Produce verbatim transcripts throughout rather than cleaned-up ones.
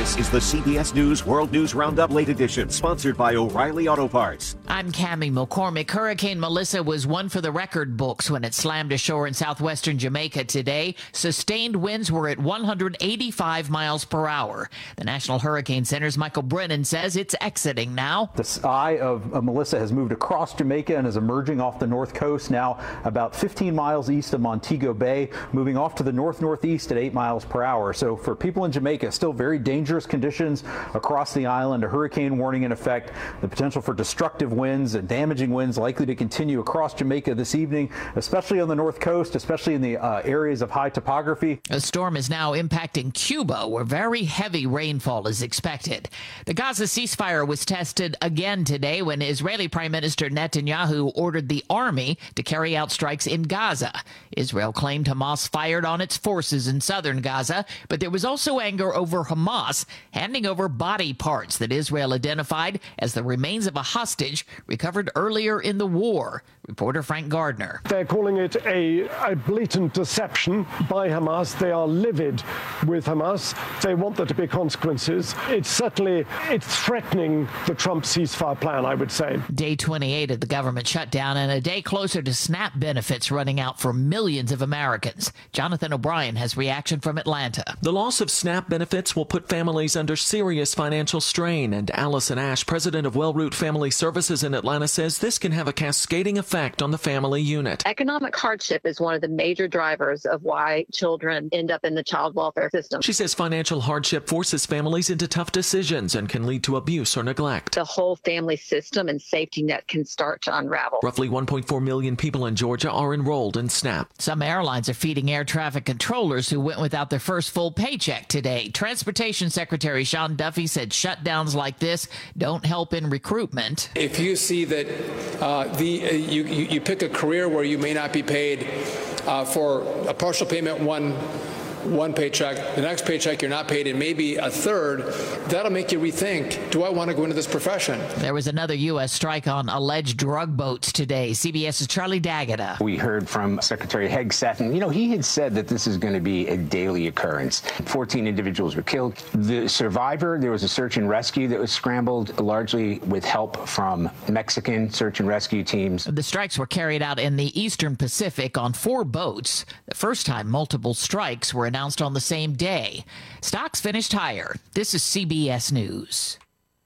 This is the C B S News World News Roundup Late Edition, sponsored by O'Reilly Auto Parts. I'm Cammie McCormick. Hurricane Melissa was one for the record books when it slammed ashore in southwestern Jamaica today. Sustained winds were at one hundred eighty-five miles per hour. The National Hurricane Center's Michael Brennan says it's exiting now. The eye of, of Melissa has moved across Jamaica and is emerging off the north coast now about fifteen miles east of Montego Bay, moving off to the north-northeast at eight miles per hour. So for people in Jamaica, still very dangerous conditions across the island, a hurricane warning in effect, the potential for destructive winds and damaging winds likely to continue across Jamaica this evening, especially on the north coast, especially in the uh, areas of high topography. A storm is now impacting Cuba, where very heavy rainfall is expected. The Gaza ceasefire was tested again today when Israeli Prime Minister Netanyahu ordered the army to carry out strikes in Gaza. Israel claimed Hamas fired on its forces in southern Gaza, but there was also anger over Hamas handing over body parts that Israel identified as the remains of a hostage recovered earlier in the war. Reporter Frank Gardner. They're calling it a, a blatant deception by Hamas. They are livid with Hamas. They want there to be consequences. It's certainly, it's threatening the Trump ceasefire plan, I would say. Day twenty-eight of the government shutdown and a day closer to SNAP benefits running out for millions of Americans. Jonathan O'Brien has reaction from Atlanta. The loss of SNAP benefits will put families under serious financial strain, and Allison Ash, president of Wellroot Family Services in Atlanta, says this can have a cascading effect on the family unit. Economic hardship is one of the major drivers of why children end up in the child welfare system. She says financial hardship forces families into tough decisions and can lead to abuse or neglect. The whole family system and safety net can start to unravel. Roughly one point four million people in Georgia are enrolled in SNAP. Some airlines are feeding air traffic controllers who went without their first full paycheck today. Transportation Secretary Sean Duffy said shutdowns like this don't help in recruitment. If you see that uh, the uh, you, you, you pick a career where you may not be paid uh, for a partial payment one one paycheck, the next paycheck you're not paid, and maybe a third, that'll make you rethink, do I want to go into this profession? There was another U S strike on alleged drug boats today. CBS's Charlie D'Agata. We heard from Secretary Hegseth, and, you know, he had said that this is going to be a daily occurrence. fourteen individuals were killed. The survivor, there was a search and rescue that was scrambled largely with help from Mexican search and rescue teams. The strikes were carried out in the Eastern Pacific on four boats. The first time multiple strikes were announced on the same day. Stocks finished higher. This is C B S News.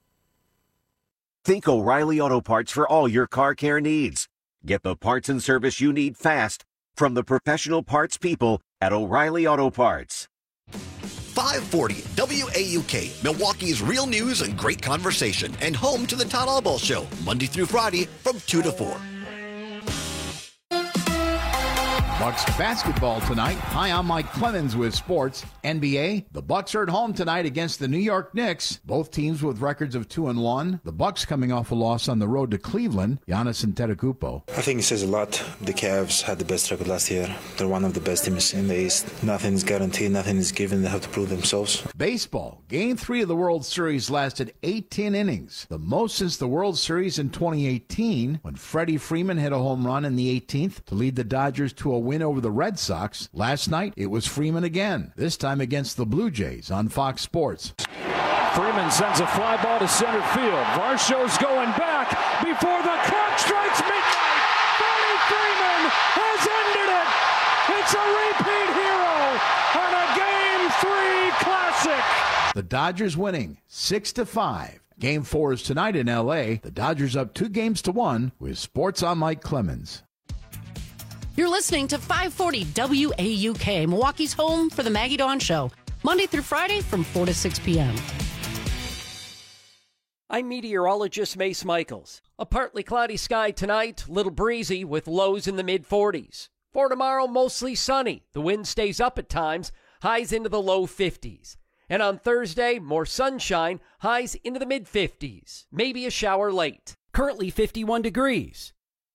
Think O'Reilly Auto Parts for all your car care needs. Get the parts and service you need fast from the professional parts people at O'Reilly Auto Parts. five forty W A U K, Milwaukee's real news and great conversation, and home to the Todd Albaugh Show, Monday through Friday from two to four. Bucks basketball tonight. Hi, I'm Mike Clemens with sports. N B A, the Bucks are at home tonight against the New York Knicks. Both teams with records of two and one. The Bucks coming off a loss on the road to Cleveland. Giannis Antetokounmpo. I think it says a lot. The Cavs had the best record last year. They're one of the best teams in the East. Nothing is guaranteed. Nothing is given. They have to prove themselves. Baseball. Game three of the World Series lasted eighteen innings, the most since the World Series in twenty eighteen, when Freddie Freeman hit a home run in the eighteenth to lead the Dodgers to a win over the Red Sox. Last night, it was Freeman again, this time against the Blue Jays on Fox Sports. Freeman sends a fly ball to center field. Varsho's going back before the clock strikes midnight. Freddie Freeman has ended it. It's a repeat hero on a Game three classic. The Dodgers winning six to five. Game four is tonight in L A. The Dodgers up two games to one with Sports on Mike Clemens. You're listening to five forty W A U K, Milwaukee's home for the Maggie Dawn Show, Monday through Friday from four to six p.m. I'm meteorologist Mace Michaels. A partly cloudy sky tonight, little breezy with lows in the mid-forties. For tomorrow, mostly sunny. The wind stays up at times, highs into the low fifties. And on Thursday, more sunshine, highs into the mid-fifties. Maybe a shower late. Currently fifty-one degrees.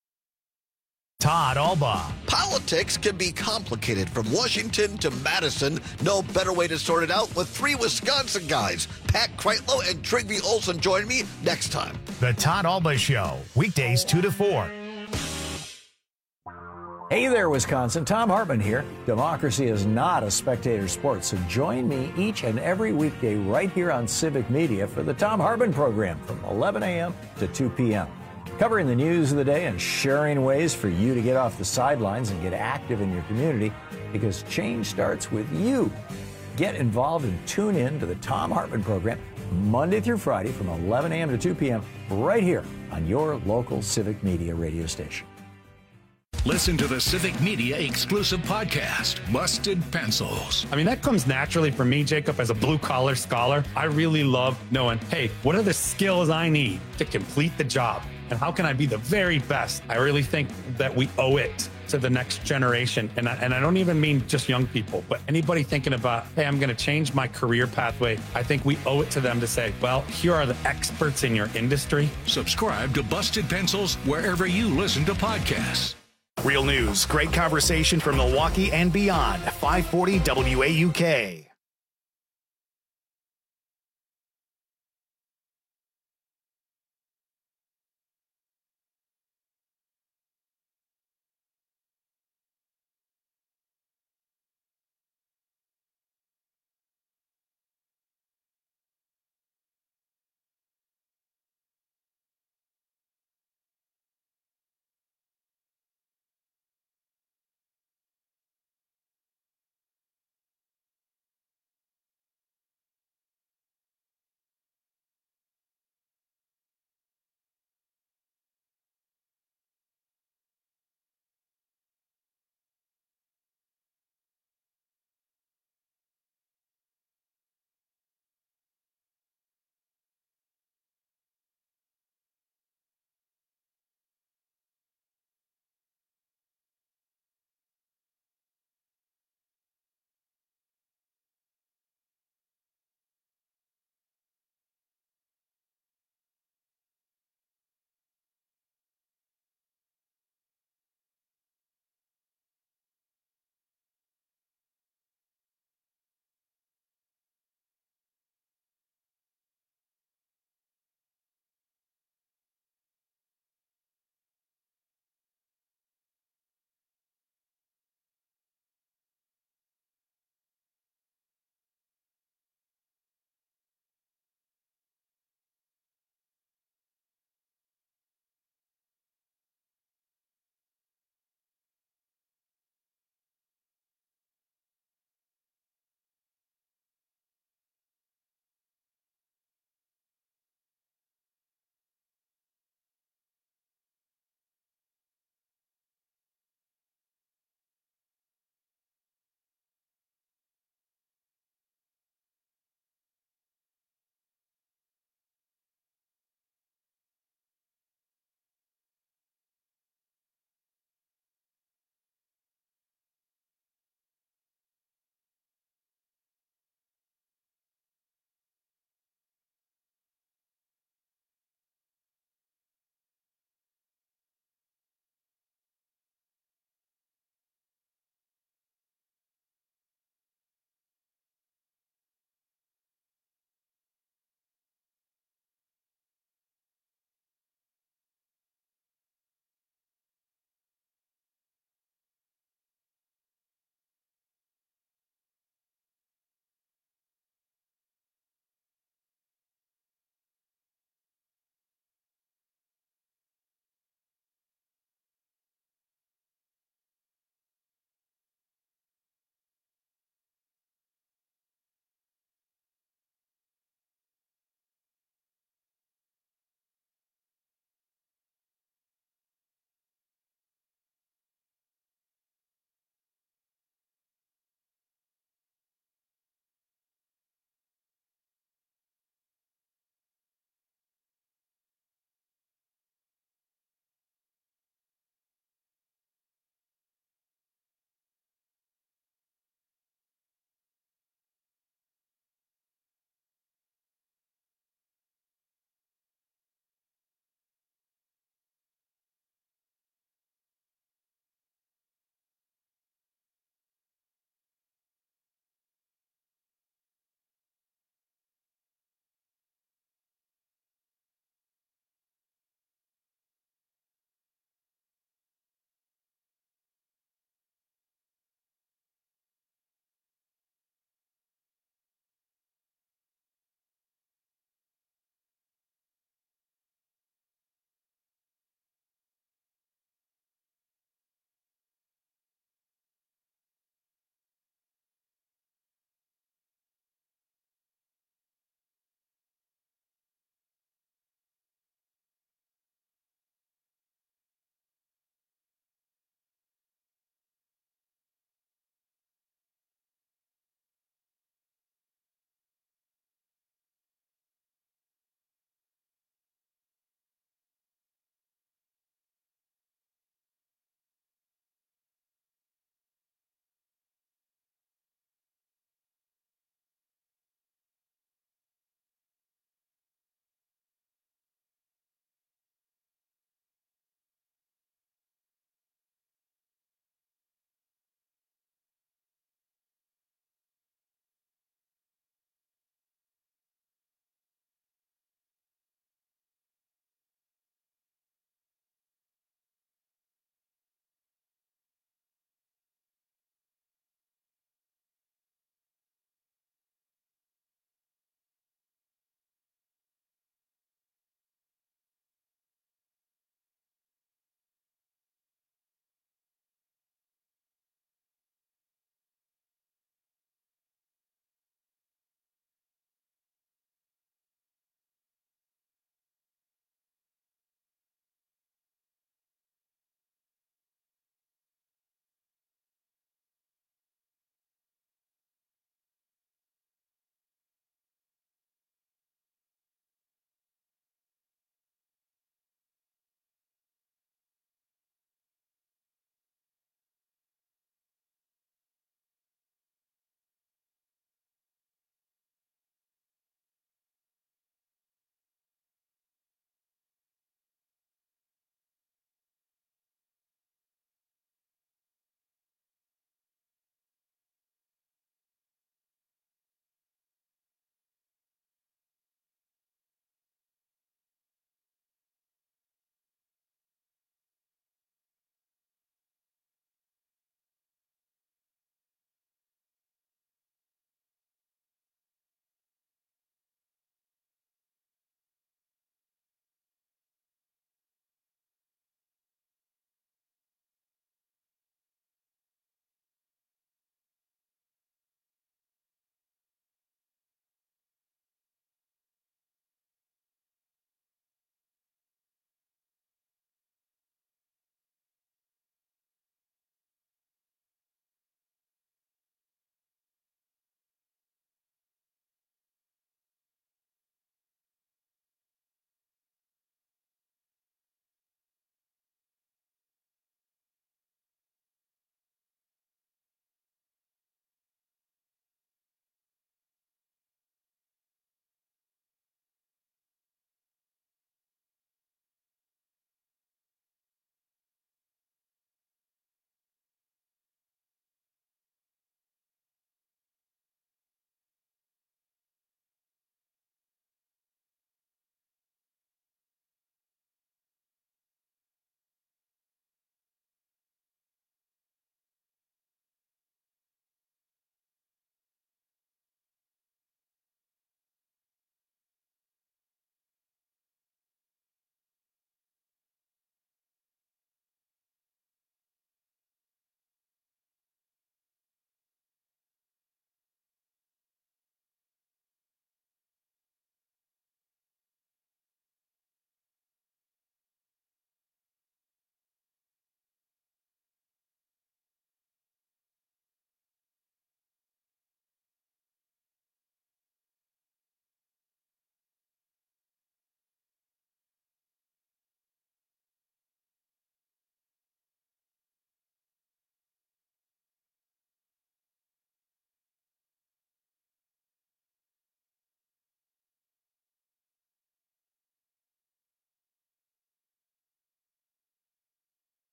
Todd Albaugh. Politics can be complicated from Washington to Madison. No better way to sort it out with three Wisconsin guys. Pat Kreitlow and Trygve Olsen join me next time. The Todd Albaugh Show, weekdays two to four. Hey there, Wisconsin. Tom Hartman here. Democracy is not a spectator sport, so join me each and every weekday right here on Civic Media for the Tom Hartman program from eleven a.m. to two p.m. Covering the news of the day and sharing ways for you to get off the sidelines and get active in your community, because change starts with you. Get involved and tune in to the Tom Hartman program Monday through Friday from eleven a.m. to two p.m. right here on your local Civic Media radio station. Listen to the Civic Media exclusive podcast, Busted Pencils. I mean, that comes naturally for me, Jacob, as a blue-collar scholar. I really love knowing, hey, what are the skills I need to complete the job? And how can I be the very best? I really think that we owe it to the next generation. And I, and I don't even mean just young people, but anybody thinking about, hey, I'm going to change my career pathway. I think we owe it to them to say, well, here are the experts in your industry. Subscribe to Busted Pencils wherever you listen to podcasts. Real news, great conversation from Milwaukee and beyond. five forty W A U K.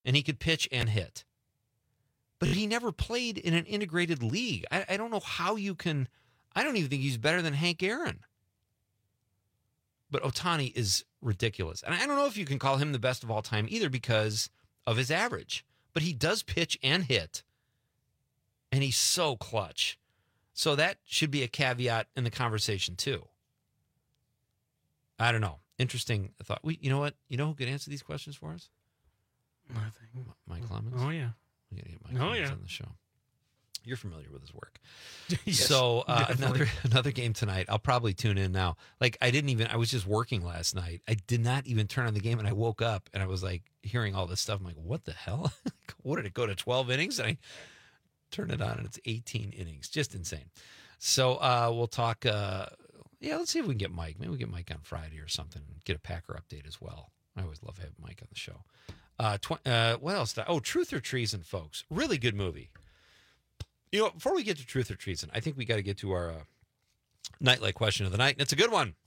and he could pitch and hit. But he never played in an integrated league. I, I don't know how you can. I don't even think he's better than Hank Aaron. But Ohtani is ridiculous. And I don't know if you can call him the best of all time either because of his average. But he does pitch and hit. And he's so clutch. So that should be a caveat in the conversation too. I don't know. Interesting thought. We, you know what? You know who could answer these questions for us? I think Mike Clemens. Oh yeah. We got to get Mike Oh, Clemens yeah. on the show. You're familiar with his work. Yes, so uh, definitely. another another game tonight. I'll probably tune in now. Like I didn't even. I was just working last night. I did not even turn on the game, and I woke up and I was like hearing all this stuff. I'm like, what the hell? What did it go to twelve innings? And I turned it on, and it's eighteen innings. Just insane. So uh, we'll talk. Uh, yeah, let's see if we can get Mike. Maybe we get Mike on Friday or something. Get a Packer update as well. I always love having Mike on the show. Uh, tw- uh, what else? Did I- oh, Truth or Treason, folks. Really good movie. You know, before we get to Truth or Treason, I think we got to get to our uh, nightlight question of the night, and it's a good one.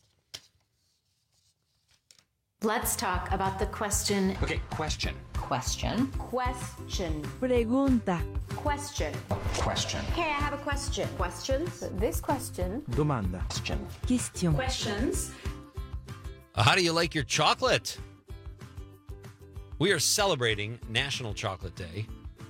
Let's talk about the question. Okay, question. Question. Question. Pregunta. Question. Question. Okay, I have a question. Questions? This question. Domanda. Question. Question. Questions. Uh, how do you like your chocolate? We are celebrating National Chocolate Day.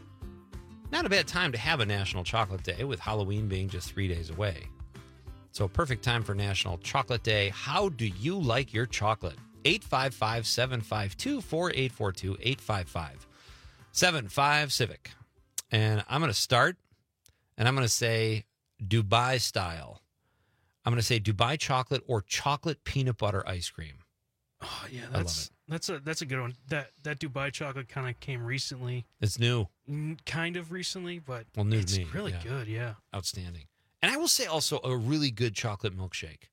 Not a bad time to have a National Chocolate Day, with Halloween being just three days away. So, perfect time for National Chocolate Day. How do you like your chocolate? eight five five, seven five two, four eight four two, eight five five, seven five Civic. And I'm going to start, and I'm going to say Dubai style. I'm going to say Dubai chocolate or chocolate peanut butter ice cream. Oh yeah, I love that's that's a that's a good one. That that Dubai chocolate kind of came recently. It's new. Mm, Kind of recently, but Well, new to it's me, really yeah. good. Yeah, Outstanding. And I will say also a really good chocolate milkshake.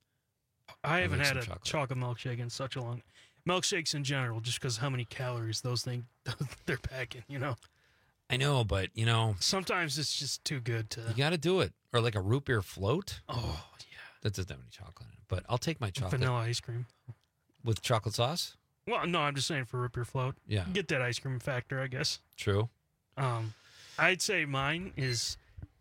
I haven't like had some a chocolate. chocolate milkshake in such a long. Milkshakes in general, just because how many calories those things they're packing. You know, I know, but, you know, sometimes it's just too good to. you got to do it. Or like a root beer float. Oh, That doesn't have any chocolate in it. But I'll take my chocolate. Vanilla ice cream. With chocolate sauce? Well, no, I'm just saying for root beer float. Yeah. Get that ice cream factor, I guess. True. Um, I'd say mine is.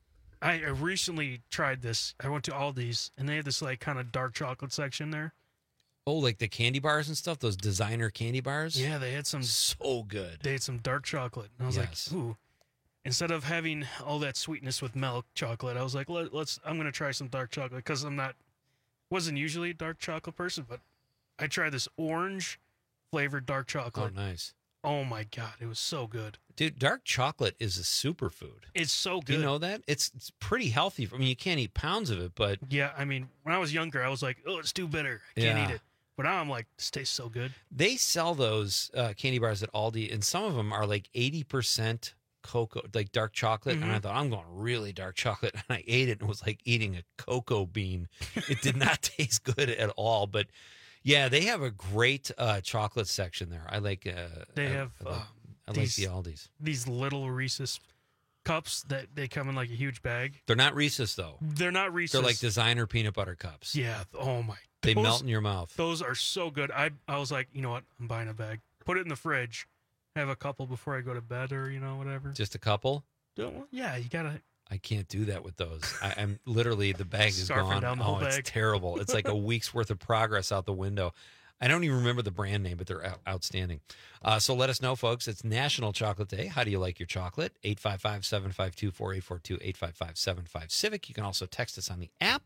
I I recently tried this. I went to Aldi's and they had this like kind of dark chocolate section there. Oh, like the candy bars and stuff? Those designer candy bars? Yeah, they had some. So good. They had some dark chocolate, and I was Yes. like, ooh. Instead of having all that sweetness with milk chocolate, I was like, Let, let's. I'm gonna try some dark chocolate because I'm not. Wasn't usually a dark chocolate person, but I tried this orange flavored dark Oh, chocolate. nice. Oh my god, it was so good. Dude, dark chocolate is a superfood. It's so Do good. you know that? It's it's pretty healthy. I mean, you can't eat pounds of it, but Yeah, I mean, when I was younger, I was like, oh, it's too bitter. I can't Yeah. eat it. But now I'm like, this tastes so good. they sell those uh, candy bars at Aldi, and some of them are like eighty percent cocoa, like dark chocolate. And I Mhm. thought, I'm going really dark chocolate. And I ate it, and it was like eating a cocoa bean. It did not taste good at all. But yeah, they have a great uh, chocolate section there. I like. Uh, They I, have I like, uh, I like these, the Aldi's. these little Reese's cups that they come in like a huge bag. They're not Reese's though. They're not Reese's. They're like designer peanut butter cups. Yeah. Oh my. They Those- melt in your mouth. Those are so good. I I was like, you know what? I'm buying a bag. Put it in the fridge. Have a couple before I go to bed, or you know whatever. Just a couple. Don't, yeah, you gotta. I can't do that with those. I, I'm literally the bag is Scarfing gone. down the oh, whole it's bag. terrible. It's like a week's worth of progress out the window. I don't even remember the brand name, but they're out- outstanding. Uh, so let us know, folks. It's National Chocolate Day. How do you like your chocolate? eight five five, seven five two, four eight four two, eight five five, seven five Civic. You can also text us on the app.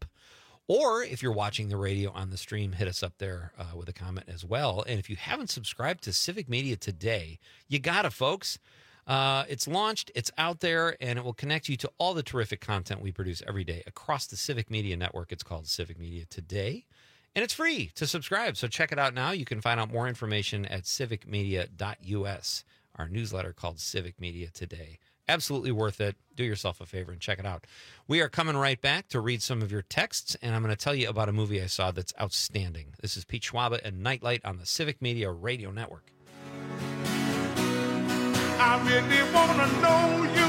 Or if you're watching the radio on the stream, hit us up there uh, with a comment as well. And if you haven't subscribed to Civic Media today, you got to, folks. Uh, it's launched, it's out there, and it will connect you to all the terrific content we produce every day across the Civic Media Network. It's called Civic Media Today, and it's free to subscribe. So check it out now. You can find out more information at civic media dot u s, our newsletter called Civic Media Today. Absolutely worth it. Do yourself a favor and check it out. We are coming right back to read some of your texts, and I'm going to tell you about a movie I saw that's outstanding. This is Pete Schwaba and Nightlight on the Civic Media Radio Network. I really wanna know you.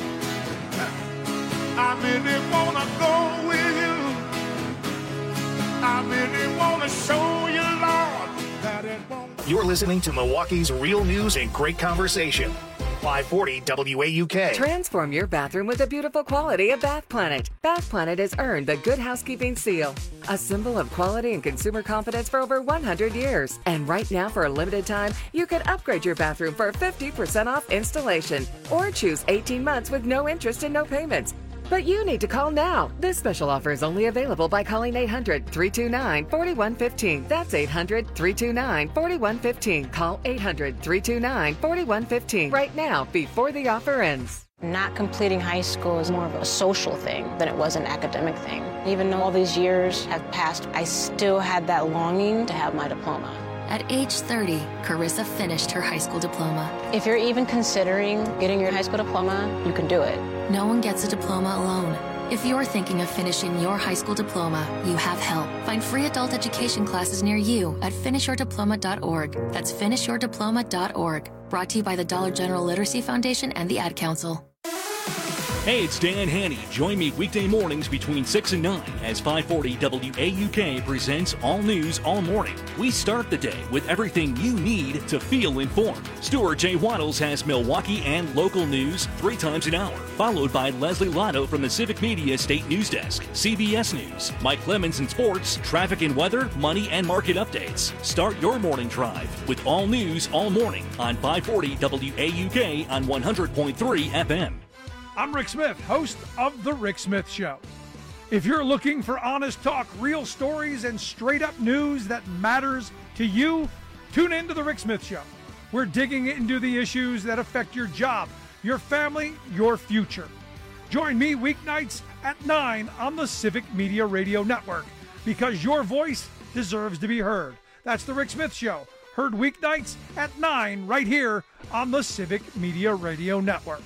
I really wanna go with you. I really wanna show you, Lord, that it won't. You're listening to Milwaukee's real news and great conversation. five forty W A U K. Transform your bathroom with the beautiful quality of Bath Planet. Bath Planet has earned the Good Housekeeping Seal, a symbol of quality and consumer confidence for over one hundred years. And right now, for a limited time, you can upgrade your bathroom for fifty percent off installation or choose eighteen months with no interest and no payments. But you need to call now. This special offer is only available by calling eight hundred, three two nine, four one one five. That's eight hundred, three two nine, four one one five. Call eight hundred, three two nine, four one one five right now before the offer ends. Not completing high school is more of a social thing than it was an academic thing. Even though all these years have passed, I still had that longing to have my diploma. At age thirty, Carissa finished her high school diploma. If you're even considering getting your high school diploma, you can do it. No one gets a diploma alone. If you're thinking of finishing your high school diploma, you have help. Find free adult education classes near you at finish your diploma dot org. That's finish your diploma dot org. Brought to you by the Dollar General Literacy Foundation and the Ad Council. Hey, it's Dan Haney. Join me weekday mornings between six and nine as five forty W A U K presents All News All Morning. We start the day with everything you need to feel informed. Stuart J. Waddles has Milwaukee and local news three times an hour, followed by Leslie Lotto from the Civic Media State News Desk, C B S News, Mike Clemens in sports, traffic and weather, money and market updates. Start your morning drive with All News All Morning on five forty W A U K on one hundred point three F M. I'm Rick Smith, host of The Rick Smith Show. If you're looking for honest talk, real stories, and straight-up news that matters to you, tune in to The Rick Smith Show. We're digging into the issues that affect your job, your family, your future. Join me weeknights at nine on the Civic Media Radio Network, because your voice deserves to be heard. That's The Rick Smith Show, heard weeknights at nine right here on the Civic Media Radio Network.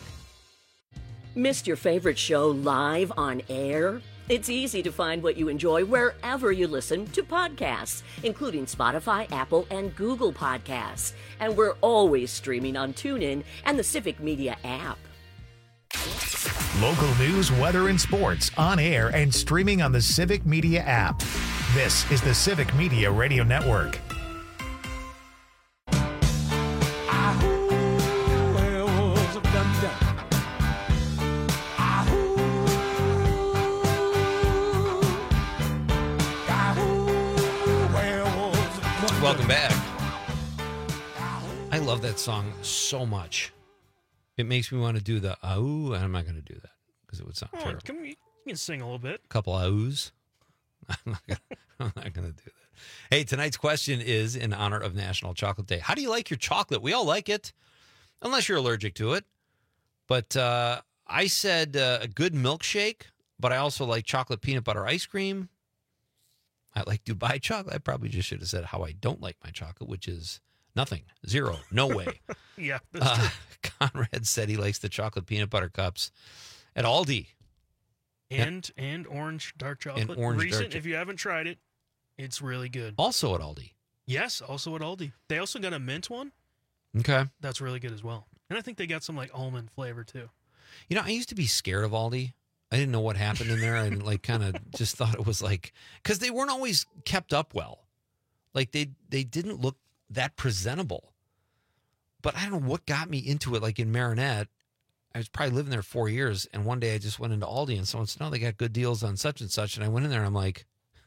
Missed your favorite show live on air? It's easy to find what you enjoy wherever you listen to podcasts, including Spotify, Apple, and Google Podcasts. And we're always streaming on TuneIn and the Civic Media app. Local news, weather, and sports on air and streaming on the Civic Media app. This is the Civic Media Radio Network. Welcome back. I love that song so much. It makes me want to do the ah-ooh, and I'm not going to do that because it would sound Oh, terrible. come, you can sing a little bit. A couple ah-oohs. I'm not gonna, I'm not going to do that. Hey, tonight's question is in honor of National Chocolate Day. How do you like your chocolate? We all like it, unless you're allergic to it. But uh, I said uh, a good milkshake, but I also like chocolate peanut butter ice cream. I like Dubai chocolate. I probably just should have said how I don't like my chocolate, which is nothing, zero, no way. Yeah, that's uh, true. Conrad said he likes the chocolate peanut butter cups at Aldi. And and, and orange dark chocolate. And orange Recent, dark cho- if you haven't tried it, it's really good. Also at Aldi. Yes, also at Aldi. They also got a mint one. Okay. That's really good as well. And I think they got some like almond flavor too. You know, I used to be scared of Aldi. I didn't know what happened in there. I like kind of just thought it was like, because they weren't always kept up well. Like they they didn't look that presentable. But I don't know what got me into it. Like in Marinette, I was probably living there four years. And one day I just went into Aldi and someone said, no, they got good deals on such and such. And I went in there and I'm like,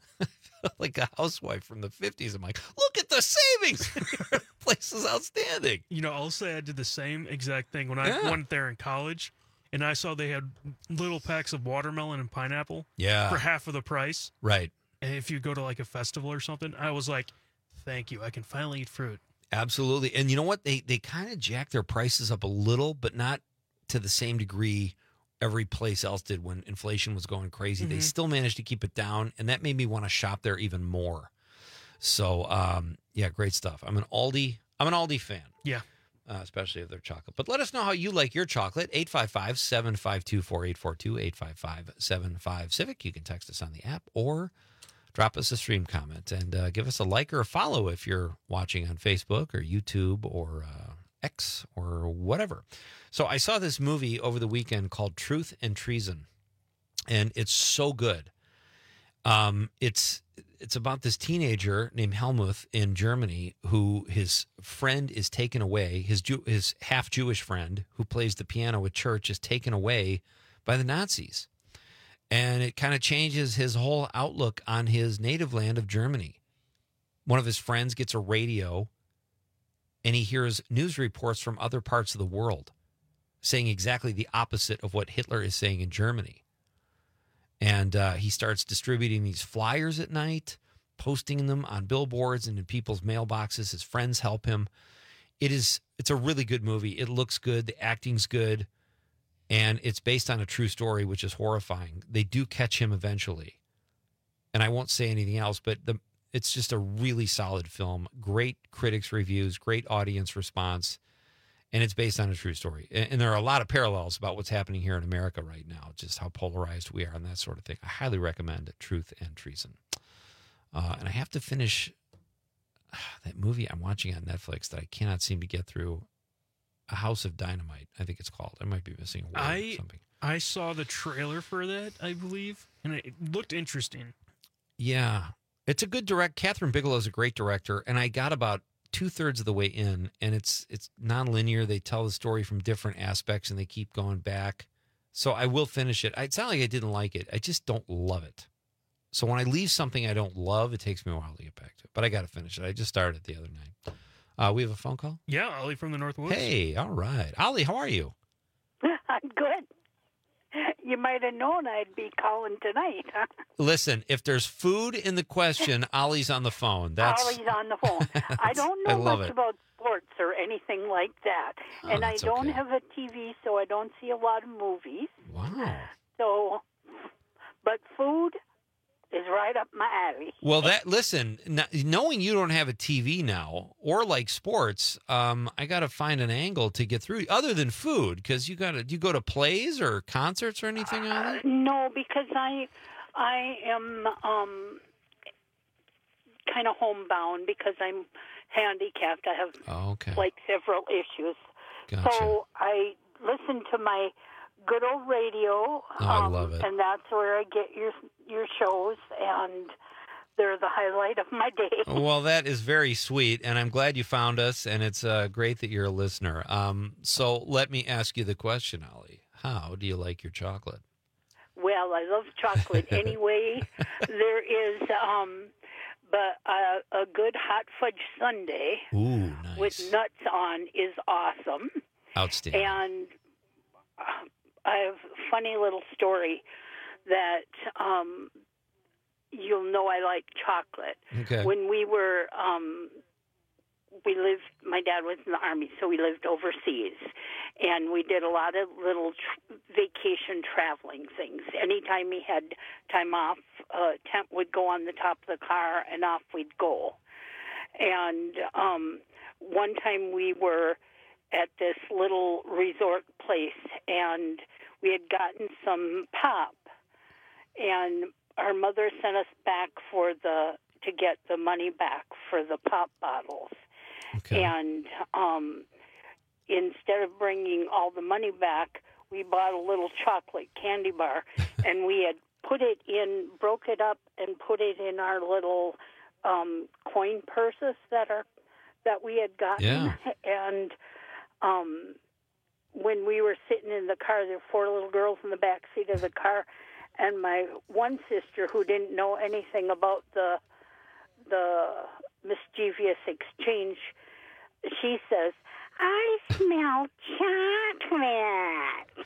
like a housewife from the fifties. I'm like, look at the savings. Place is outstanding. You know, I'll say I did the same exact thing when I Yeah. went there in college. And I saw they had little packs of watermelon and pineapple Yeah. for half of the price. Right. And if you go to like a festival or something, I was like, thank you. I can finally eat fruit. Absolutely. And you know what? They they kind of jacked their prices up a little, but not to the same degree every place else did when inflation was going crazy. They Mhm. still managed to keep it down, and that made me want to shop there even more. So, um, yeah, great stuff. I'm an Aldi. I'm an Aldi fan. Yeah. Uh, especially of their chocolate. But let us know how you like your chocolate. eight five five, seven five two, four eight four two, eight five five, seven five, Civic. You can text us on the app or drop us a stream comment and uh, give us a like or a follow if you're watching on Facebook or YouTube or uh, X or whatever. So I saw this movie over the weekend called Truth and Treason, and it's so good. Um, it's it's about this teenager named Helmuth in Germany who his friend is taken away. His Jew, his half Jewish friend who plays the piano at church is taken away by the Nazis, and it kind of changes his whole outlook on his native land of Germany. One of his friends gets a radio, and he hears news reports from other parts of the world saying exactly the opposite of what Hitler is saying in Germany. And uh, he starts distributing these flyers at night, posting them on billboards and in people's mailboxes. His friends help him. It is, it's a really good movie. It looks good. The acting's good. And it's based on a true story, which is horrifying. They do catch him eventually. And I won't say anything else, but the, it's just a really solid film. Great critics' reviews, great audience response. And it's based on a true story. And there are a lot of parallels about what's happening here in America right now, just how polarized we are and that sort of thing. I highly recommend it, Truth and Treason. Uh, and I have to finish uh, that movie I'm watching on Netflix that I cannot seem to get through, A House of Dynamite, I think it's called. I might be missing a word I, or something. I saw the trailer for that, I believe, and it looked interesting. Yeah. It's a good direct. Catherine Bigelow is a great director, and I got about two-thirds of the way in, and it's it's non-linear. They tell the story from different aspects, and they keep going back. So I will finish it. It's not like I didn't like it. I just don't love it. So when I leave something I don't love, it takes me a while to get back to it. But I got to finish it. I just started it the other night. Uh, we have a phone call? Yeah, Ollie from the Northwoods. Hey, all right. Ollie, how are you? I'm good. You might have known I'd be calling tonight, huh? Listen, if there's food in the question, Ollie's on the phone. That's Ollie's on the phone. I don't know I love much it. about sports or anything like that. Oh, and I that's don't okay. have a T V, so I don't see a lot of movies. Wow. So, but food is right up my alley. Well, that listen, n- knowing you don't have a T V now or like sports, um, I got to find an angle to get through other than food because you got to. Do you go to plays or concerts or anything? Uh, no, because I, I am um, kind of homebound because I'm handicapped. I have Oh, okay. like several issues. Gotcha. So I listen to my good old radio. Oh, I love it. And that's where I get your your shows, and they're the highlight of my day. Well, that is very sweet, and I'm glad you found us, and it's uh, great that you're a listener. Um, so let me ask you the question, Ollie. How do you like your chocolate? Well, I love chocolate anyway. There is um, but a, a good hot fudge sundae Ooh, nice. with nuts on is awesome. Outstanding. And uh, I have a funny little story that um, you'll know I like chocolate. Okay. When we were, um, we lived, my dad was in the Army, so we lived overseas. And we did a lot of little tr- vacation traveling things. Anytime he had time off, a tent would go on the top of the car, and off we'd go. And um, one time we were at this little resort place, and we had gotten some pop, and our mother sent us back for the to get the money back for the pop bottles. Okay. And um, instead of bringing all the money back, we bought a little chocolate candy bar, and we had put it in, broke it up, and put it in our little um, coin purses that are that we had gotten. Yeah. And um, when we were sitting in the car, there were four little girls in the back seat of the car, and my one sister, who didn't know anything about the the mischievous exchange, she says, "I smell chocolate."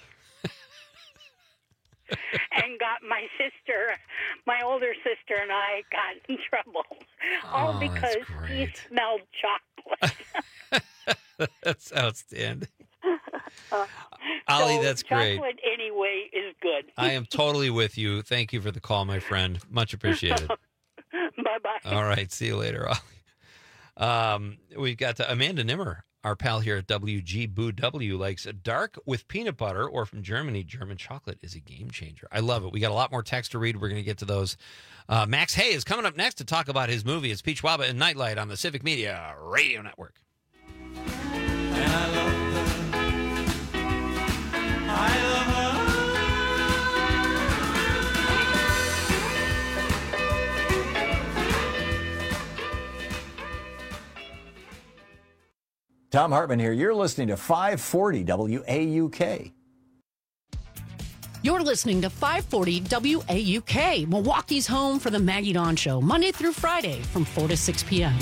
And got my sister, my older sister, and I got in trouble. All Oh, that's because he great. smelled chocolate. That's outstanding. Uh, Ollie, so that's great. Chocolate anyway is good. I am totally with you. Thank you for the call, my friend. Much appreciated. Bye-bye. All right. See you later, Ollie. Um, we've got uh, Amanda Nimmer, our pal here at W G Boo W, likes dark with peanut butter, or from Germany, German chocolate is a game changer. I love it. We got a lot more text to read. We're going to get to those. Uh, Max Hay is coming up next to talk about his movie. It's Peach Waba and Nightlight on the Civic Media Radio Network. And I love her. I love her. Tom Hartman here. You're listening to five forty W A U K. You're listening to five forty W A U K, Milwaukee's home for the Maggie Dawn Show, Monday through Friday from four to six p.m.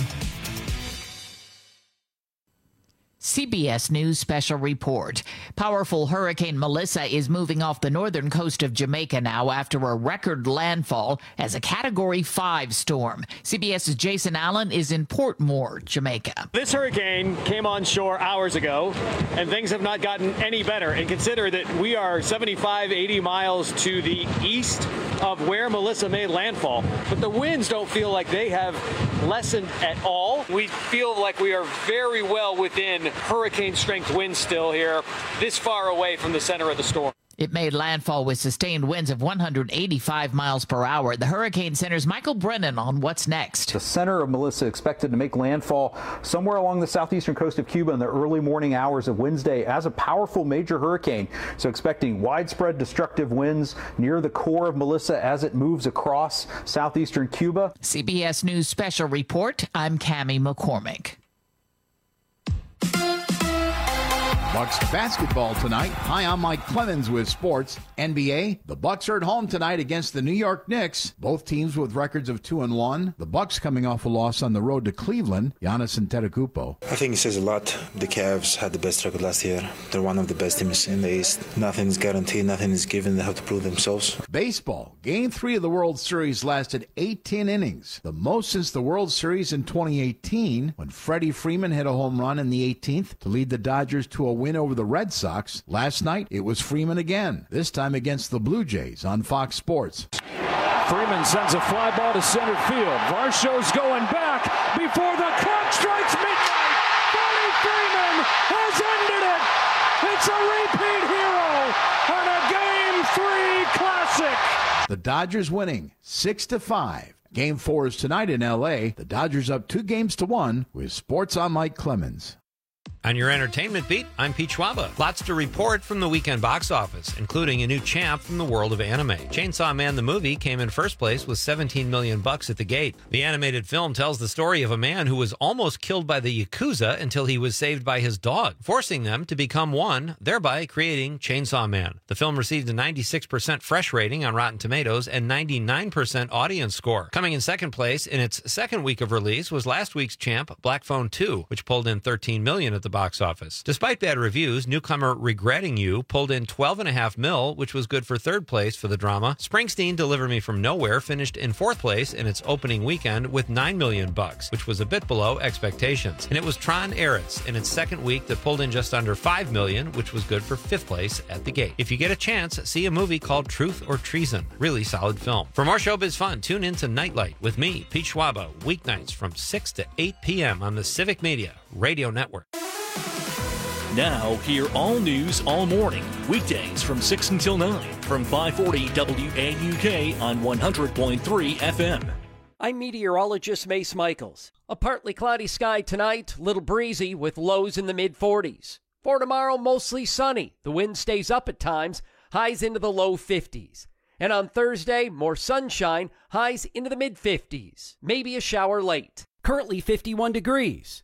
C B S News special report. Powerful Hurricane Melissa is moving off the northern coast of Jamaica now after a record landfall as a Category five storm. CBS's Jason Allen is in Portmore, Jamaica. This hurricane came on shore hours ago, and things have not gotten any better. And consider that we are seventy-five, eighty miles to the east of where Melissa made landfall. But the winds don't feel like they have lessened at all. We feel like we are very well within hurricane strength winds still here, this far away from the center of the storm. It made landfall with sustained winds of one hundred eighty-five miles per hour. The Hurricane Center's Michael Brennan on what's next. The center of Melissa expected to make landfall somewhere along the southeastern coast of Cuba in the early morning hours of Wednesday as a powerful major hurricane. So expecting widespread destructive winds near the core of Melissa as it moves across southeastern Cuba. C B S News special report. I'm Cammie McCormick. Bucks basketball tonight. Hi, I'm Mike Clemens with sports. N B A, the Bucks are at home tonight against the New York Knicks. Both teams with records of two and one. The Bucks coming off a loss on the road to Cleveland. Giannis Antetokounmpo. I think it says a lot. The Cavs had the best record last year. They're one of the best teams in the East. Nothing is guaranteed. Nothing is given. They have to prove themselves. Baseball. Game three of the World Series lasted eighteen innings, the most since the World Series in twenty eighteen, when Freddie Freeman hit a home run in the eighteenth to lead the Dodgers to a win over the Red Sox. Last night, it was Freeman again, this time against the Blue Jays on Fox Sports. Freeman sends a fly ball to center field. Varsho's going back before the clock strikes midnight. Freddie Freeman has ended it. It's a repeat hero on a Game three classic. The Dodgers winning six to five. Game four is tonight in L A. The Dodgers up two games to one with Sports on Mike Clemens. On your entertainment beat, I'm Pete Schwaba. Lots to report from the weekend box office, including a new champ from the world of anime. Chainsaw Man the movie came in first place with seventeen million bucks at the gate. The animated film tells the story of a man who was almost killed by the Yakuza until he was saved by his dog, forcing them to become one, thereby creating Chainsaw Man. The film received a ninety-six percent fresh rating on Rotten Tomatoes and ninety-nine percent audience score. Coming in second place in its second week of release was last week's champ, Black Phone two, which pulled in thirteen million at the box office. Despite bad reviews, newcomer Regretting You pulled in twelve and a half mil, which was good for third place for the drama. Springsteen Deliver Me From Nowhere finished in fourth place in its opening weekend with nine million bucks, which was a bit below expectations. And it was Tron Eretz in its second week that pulled in just under five million, which was good for fifth place at the gate. If you get a chance, see a movie called Truth or Treason. Really solid film. For more showbiz fun, tune in to Nightlight with me, Pete Schwaba, weeknights from six to eight p.m. on the Civic Media Radio Network. Now, hear all news all morning, weekdays from six until nine, from five forty W A U K on one hundred point three F M. I'm meteorologist Mace Michaels. A partly cloudy sky tonight, little breezy with lows in the mid forties. For tomorrow, mostly sunny. The wind stays up at times, highs into the low fifties. And on Thursday, more sunshine, highs into the mid fifties. Maybe a shower late. Currently fifty-one degrees.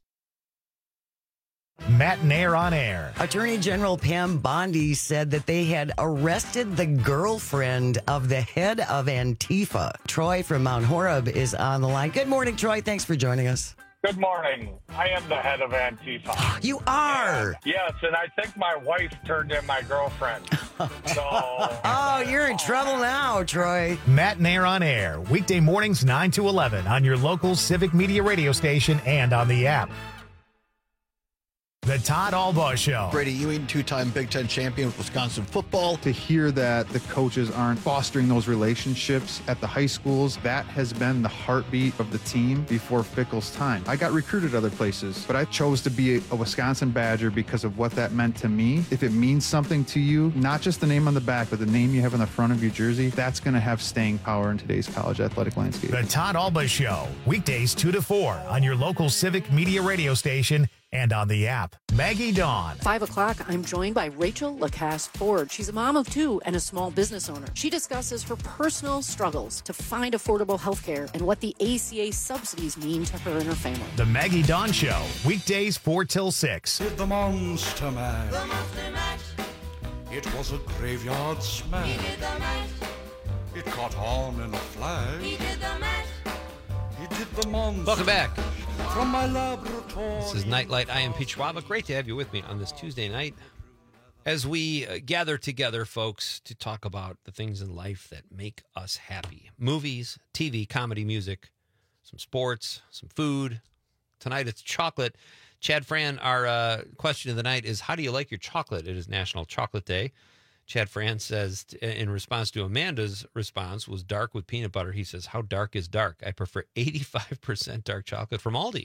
Matt Nair on air. Attorney General Pam Bondi said that they had arrested the girlfriend of the head of Antifa. Troy from Mount Horeb is on the line. Good morning, Troy. Thanks for joining us. Good morning. I am the head of Antifa. You are? And, yes, and I think my wife turned in my girlfriend. So, oh, you're in trouble now, Troy. Matt Nair on air. Weekday mornings nine to eleven on your local Civic Media radio station and on the app. The Todd Albaugh Show. Brady Ewing, two-time Big Ten champion with Wisconsin football. To hear that the coaches aren't fostering those relationships at the high schools, that has been the heartbeat of the team before Fickell's time. I got recruited other places, but I chose to be a Wisconsin Badger because of what that meant to me. If it means something to you, not just the name on the back, but the name you have on the front of your jersey, that's going to have staying power in today's college athletic landscape. The Todd Albaugh Show. Weekdays two to four on your local Civic Media radio station and on the app. Maggie Dawn. Five o'clock, I'm joined by Rachel Lacasse Ford. She's a mom of two and a small business owner. She discusses her personal struggles to find affordable health care and what the A C A subsidies mean to her and her family. The Maggie Dawn Show, weekdays four till six. The Monster Mash. The Monster Mash. It was a graveyard smash. He did the mash. It caught on in a flash. He did the mash. He did the monster. Welcome back. From my laboratory. This is Nightlight. I am Pete Schwaba. Great to have you with me on this Tuesday night as we uh, gather together, folks, to talk about the things in life that make us happy. Movies, T V, comedy, music, some sports, some food. Tonight it's chocolate. Chad Fran, our uh, question of the night is, how do you like your chocolate? It is National Chocolate Day. Chad Fran says, in response to Amanda's response, was dark with peanut butter. He says, how dark is dark? I prefer eighty-five percent dark chocolate from Aldi.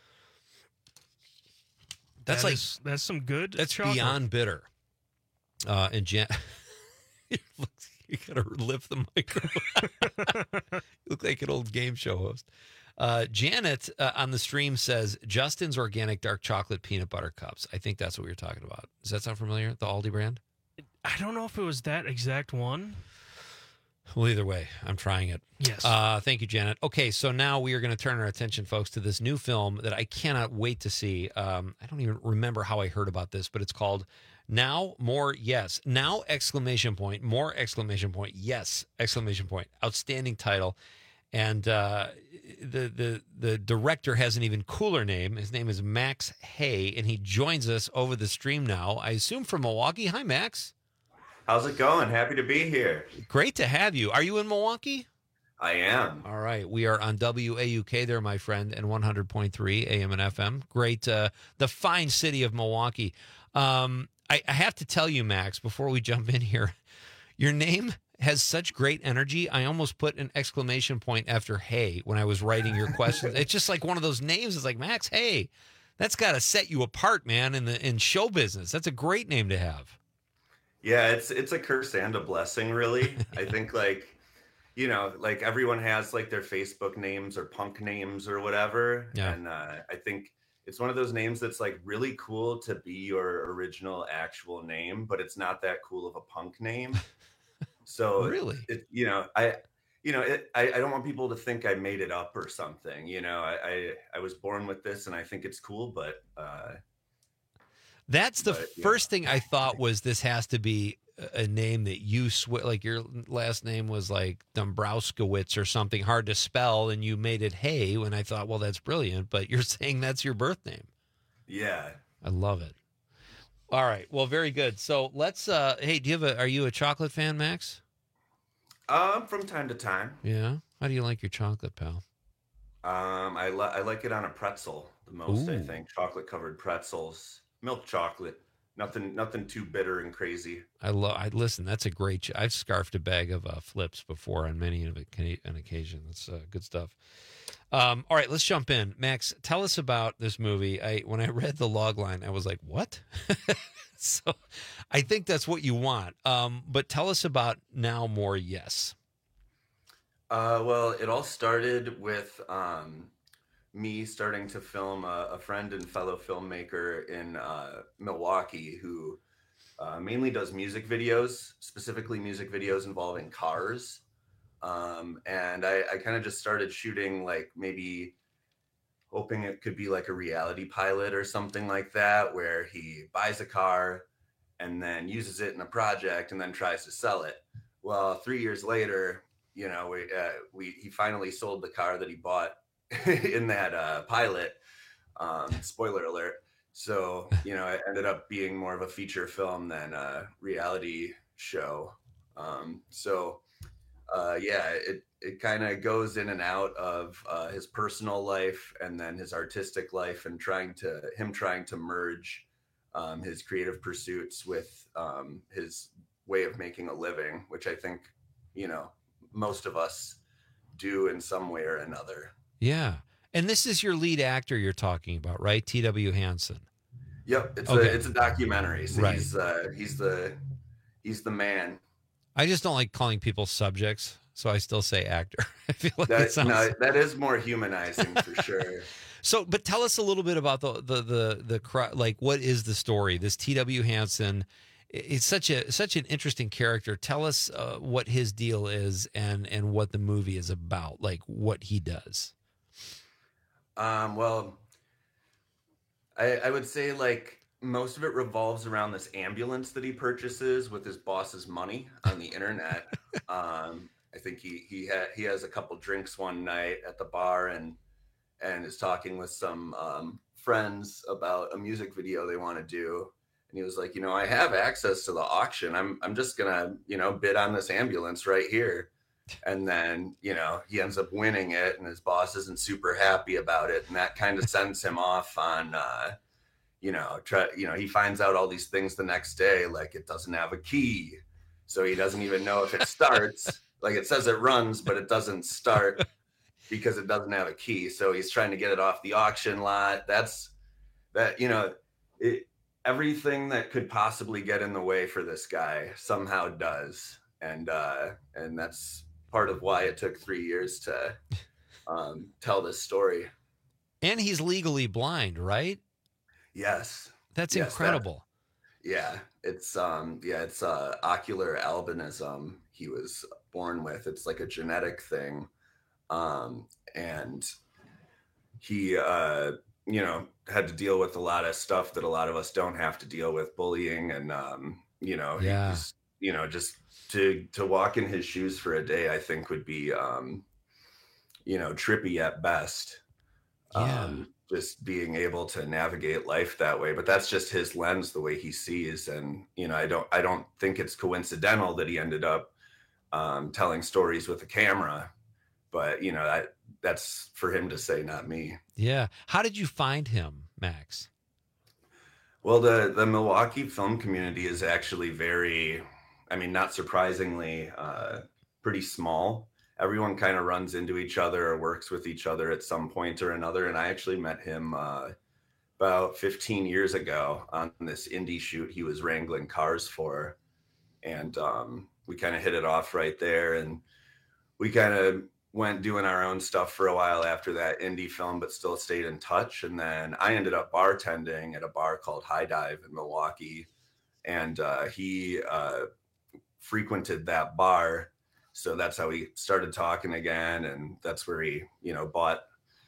That's that like, is, that's some good that's chocolate. Beyond bitter. Uh, and Jan, you got to lift the microphone. You look like an old game show host. Uh, Janet uh, on the stream says, Justin's Organic Dark Chocolate Peanut Butter Cups. I think that's what we were talking about. Does that sound familiar? The Aldi brand? I don't know if it was that exact one. Well, either way, I'm trying it. Yes. Uh, thank you, Janet. Okay, so now we are going to turn our attention, folks, to this new film that I cannot wait to see. Um, I don't even remember how I heard about this, but it's called Now More Yes. Now, exclamation point, more exclamation point, yes, exclamation point. Outstanding title. And uh, the, the, the director has an even cooler name. His name is Max Hay, and he joins us over the stream now, I assume from Milwaukee. Hi, Max. How's it going? Happy to be here. Great to have you. Are you in Milwaukee? I am. All right. We are on W A U K there, my friend, and one hundred point three A M and F M. Great. Uh, the fine city of Milwaukee. Um, I, I have to tell you, Max, before we jump in here, your name has such great energy. I almost put an exclamation point after Hey when I was writing your questions. It's just like one of those names. It's like, Max Hey. That's got to set you apart, man, in the in show business. That's a great name to have. Yeah, it's it's a curse and a blessing, really. I think, like, you know, like everyone has like their Facebook names or punk names or whatever. Yeah. And uh, I think it's one of those names that's like really cool to be your original actual name, but it's not that cool of a punk name. So really, it, you know, I, you know, it, I, I don't want people to think I made it up or something. You know, I, I, I was born with this, and I think it's cool, but. Uh, That's the but, first know. thing I thought was this has to be a name that you sw- like your last name was like Dombrowskowitz or something hard to spell, and you made it Hay. When I thought, well, that's brilliant, but you're saying that's your birth name. Yeah, I love it. All right, well, very good. So let's. Uh, hey, do you have a? Are you a chocolate fan, Max? Um, from time to time. Yeah. How do you like your chocolate, pal? Um, I li- I like it on a pretzel the most. Ooh. I think chocolate covered pretzels, milk chocolate. Nothing, nothing too bitter and crazy. I love. I listen. That's a great. Ch- I've scarfed a bag of uh, Flips before on many of an occasion. That's uh, good stuff. Um, all right, let's jump in. Max, tell us about this movie. I when I read the log line, I was like, "What?" So, I think that's what you want. Um, but tell us about Now More Yes. Uh, well, it all started with um, me starting to film a, a friend and fellow filmmaker in uh, Milwaukee who uh, mainly does music videos, specifically music videos involving cars. Um, and I, I kind of just started shooting, like maybe hoping it could be like a reality pilot or something like that, where he buys a car and then uses it in a project and then tries to sell it. Well, three years later, you know, we, uh, we, he finally sold the car that he bought in that uh, pilot. Um, spoiler alert. So, you know, it ended up being more of a feature film than a reality show. Um, so, uh, yeah, it, it kind of goes in and out of uh, his personal life and then his artistic life, and trying to him trying to merge um, his creative pursuits with um, his way of making a living, which I think, you know, most of us do in some way or another. Yeah. And this is your lead actor you're talking about, right? T W Hansen. Yep. It's Okay. a, it's a documentary. So Right. he's, uh, he's the, he's the man. I just don't like calling people subjects. so I still say actor. I feel like That, it sounds... no, that is more humanizing for sure. So, but tell us a little bit about the the the the cr- like what is the story? This T W Hansen, it's such a such an interesting character. Tell us uh, what his deal is and and what the movie is about, like what he does. Um, well, I, I would say like most of it revolves around this ambulance that he purchases with his boss's money on the internet. um, I think he he ha- he has a couple drinks one night at the bar and. and is talking with some um, friends about a music video they want to do. And he was like, you know, I have access to the auction. I'm I'm just going to, you know, bid on this ambulance right here. And then, you know, he ends up winning it and his boss isn't super happy about it. And that kind of sends him off on, uh, you know, try, you know, he finds out all these things the next day, like it doesn't have a key. So he doesn't even know if it starts. Like it says it runs, but it doesn't start. Because it doesn't have a key. So he's trying to get it off the auction lot. That's that, you know, it, everything that could possibly get in the way for this guy somehow does. And, uh, and that's part of why it took three years to um, tell this story. And he's legally blind, right? Yes. That's yes, incredible. That, yeah. It's, um, yeah, it's uh, ocular albinism he was born with. It's like a genetic thing. Um, and he, uh, you know, had to deal with a lot of stuff that a lot of us don't have to deal with, bullying and, um, you know, yeah. he's, you know, just to, to walk in his shoes for a day, I think would be, um, you know, trippy at best. Yeah. Um, just being able to navigate life that way, but that's just his lens, the way he sees. And, you know, I don't, I don't think it's coincidental that he ended up, um, telling stories with a camera. But, you know, that that's for him to say, not me. Yeah. How did you find him, Max? Well, the, the Milwaukee film community is actually very, I mean, not surprisingly, uh, pretty small. Everyone kind of runs into each other or works with each other at some point or another. And I actually met him uh, about fifteen years ago on this indie shoot he was wrangling cars for. And um, we kind of hit it off right there. And we kind of went doing our own stuff for a while after that indie film, but still stayed in touch. And then I ended up bartending at a bar called High Dive in Milwaukee. And uh, he uh, frequented that bar. So that's how we started talking again. And that's where he, you know, bought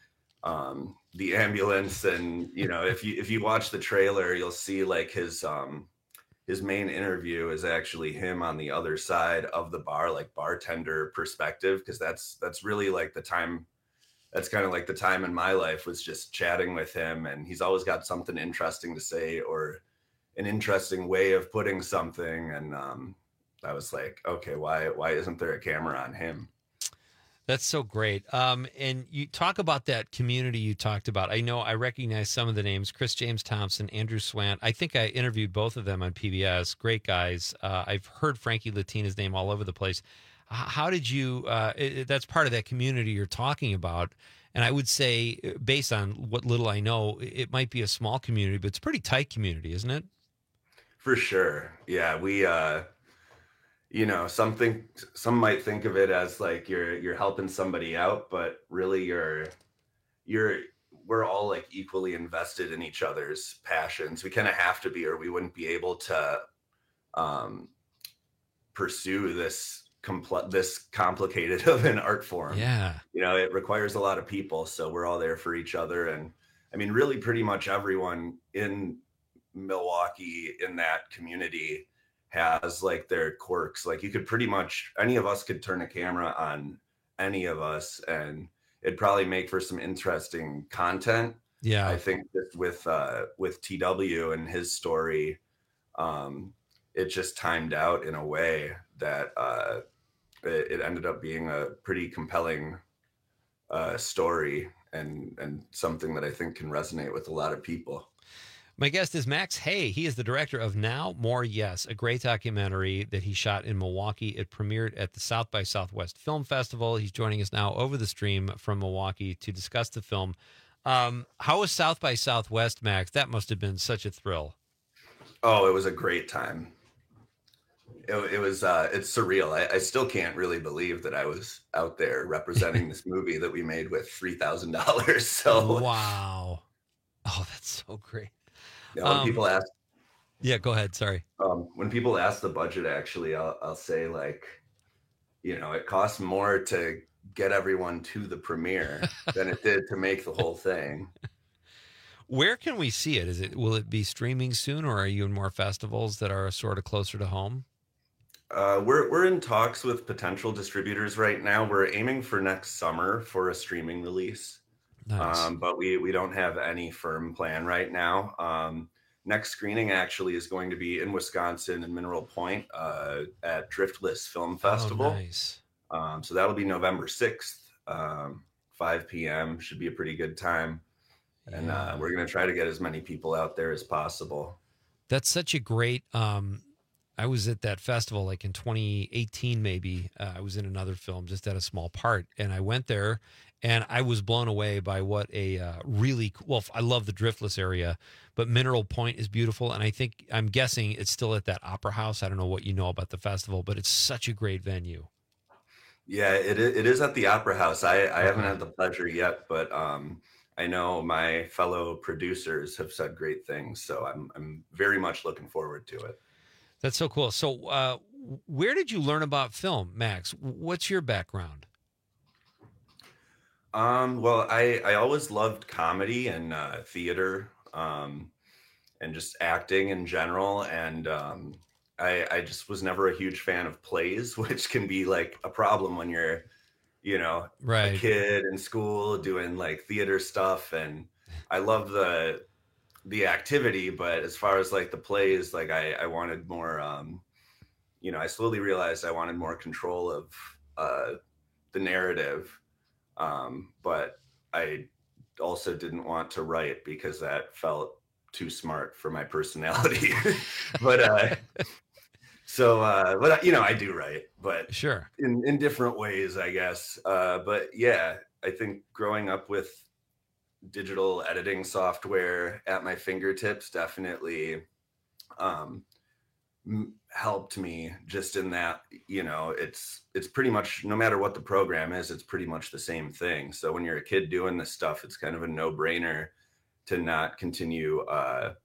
um, the ambulance. And, you know, if you, if you watch the trailer, you'll see like his, um, his main interview is actually him on the other side of the bar, like bartender perspective. Cause that's, that's really like the time, that's kind of like the time in my life was just chatting with him. And he's always got something interesting to say or an interesting way of putting something. And um, I was like, okay, why, why isn't there a camera on him? That's so great. Um, and you talk about that community you talked about. I know I recognize some of the names, Chris James Thompson, Andrew Swant. I think I interviewed both of them on P B S. Great guys. Uh, I've heard Frankie Latina's name all over the place. How did you, uh, it, that's part of that community you're talking about. And I would say, based on what little I know, it might be a small community, but it's a pretty tight community, isn't it? For sure. Yeah. We, uh, you know, something, some might think of it as like you're, you're helping somebody out, but really you're, you're, we're all like equally invested in each other's passions. We kind of have to be, or we wouldn't be able to, um, pursue this compl- this complicated of an art form. Yeah. You know, it requires a lot of people. So we're all there for each other. And I mean, really pretty much everyone in Milwaukee in that community has like their quirks. Like you could pretty much, any of us could turn a camera on any of us and it'd probably make for some interesting content. Yeah. I think just with, uh, with T W and his story, um, it just timed out in a way that, uh, it, it ended up being a pretty compelling, uh, story and, and something that I think can resonate with a lot of people. My guest is Max Hay. He is the director of Now, More, Yes, a great documentary that he shot in Milwaukee. It premiered at the South by Southwest Film Festival. He's joining us now over the stream from Milwaukee to discuss the film. Um, how was South by Southwest, Max? That must have been such a thrill. Oh, it was a great time. It, it was, uh, it's surreal. I, I still can't really believe that I was out there representing this movie that we made with three thousand dollars. So wow. Oh, that's so great. You know, when Um, people ask, Yeah, go ahead. Sorry. um, when people ask the budget, actually, I'll, I'll say like, you know, it costs more to get everyone to the premiere than it did to make the whole thing. Where can we see it? Is it will it be streaming soon, or are you in more festivals that are sort of closer to home? Uh, we're we're in talks with potential distributors right now. We're aiming for next summer for a streaming release, Nice. um, but we we don't have any firm plan right now. Um, next screening actually is going to be in Wisconsin in Mineral Point uh, at Driftless Film Festival. Oh, nice. Um, so that'll be November sixth, um, five p.m. Should be a pretty good time, and uh, we're gonna try to get as many people out there as possible. That's such a great. Um, I was at that festival like in twenty eighteen, maybe. Uh, I was in another film, just at a small part, and I went there, and I was blown away by what a uh, really well. I love the Driftless area, but Mineral Point is beautiful, and I think I'm guessing it's still at that Opera House. I don't know what you know about the festival, but it's such a great venue. Yeah, it i- it is at the Opera House. I, I haven't had the pleasure yet, but um, I know my fellow producers have said great things, so I'm I'm very much looking forward to it. That's so cool. So, uh, where did you learn about film, Max? What's your background? Um, well, I I always loved comedy and uh, theater, um, and just acting in general, and um, I I just was never a huge fan of plays, which can be like a problem when you're, you know, Right. a kid in school doing like theater stuff, and I love the the activity, but as far as like the plays, like I I wanted more. Um, you know, I slowly realized I wanted more control of uh, the narrative. Um, but I also didn't want to write because that felt too smart for my personality. but uh, so, uh, but you know, I do write, but sure, in in different ways, I guess. Uh, but yeah, I think growing up with digital editing software at my fingertips definitely um, m- helped me just in that, you know, it's it's pretty much no matter what the program is, it's pretty much the same thing. So when you're a kid doing this stuff, it's kind of a no-brainer to not continue uh,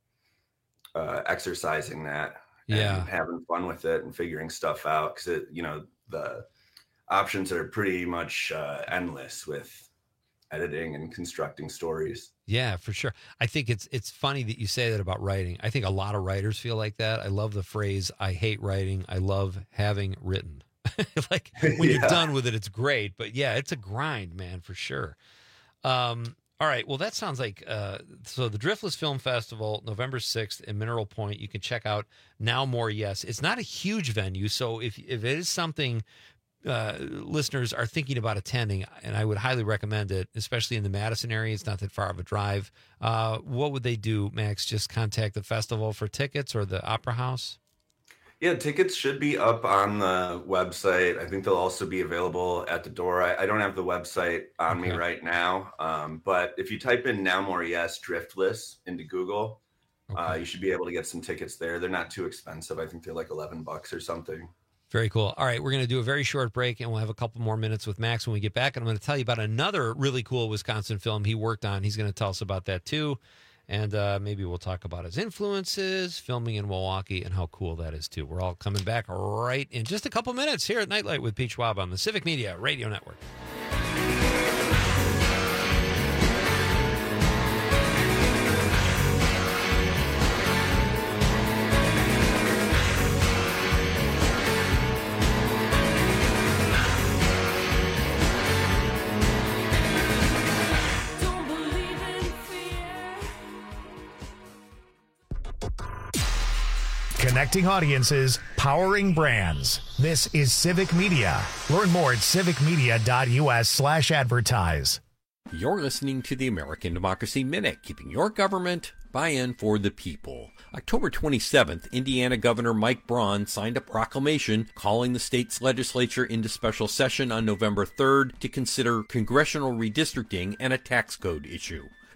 uh, exercising that Yeah. and having fun with it and figuring stuff out, because it, you know, the options are pretty much uh, endless with editing and constructing stories. Yeah, for sure. I think it's it's funny that you say that about writing. I think a lot of writers feel like that. I love the phrase, I hate writing. I love having written. Like when you're Yeah. done with it, it's great. But yeah, it's a grind, man, for sure. Um, all right. Well, that sounds like uh, so the Driftless Film Festival, November sixth in Mineral Point. You can check out Now More Yes. It's not a huge venue. So if, if it is something uh, listeners are thinking about attending, and I would highly recommend it, especially in the Madison area. It's not that far of a drive. Uh, what would they do, Max? Just contact the festival for tickets or the Opera House? Yeah, tickets should be up on the website. I think they'll also be available at the door. I, I don't have the website on me Okay. right now, um, but if you type in Now More Yes Driftless into Google, uh, you should be able to get some tickets there. They're not too expensive. I think they're like eleven bucks or something. Very cool. All right, we're going to do a very short break, and we'll have a couple more minutes with Max when we get back. And I'm going to tell you about another really cool Wisconsin film he worked on. He's going to tell us about that too. And uh, maybe we'll talk about his influences, filming in Milwaukee, and how cool that is too. We're all coming back right in just a couple minutes here at Nightlight with Pete Schwab on the Civic Media Radio Network. Connecting audiences, powering brands. This is Civic Media. Learn more at civicmedia.us slash advertise. You're listening to the American Democracy Minute, keeping your government buy-in for the people. October twenty-seventh, Indiana Governor Mike Braun signed a proclamation calling the state's legislature into special session on November third to consider congressional redistricting and a tax code issue.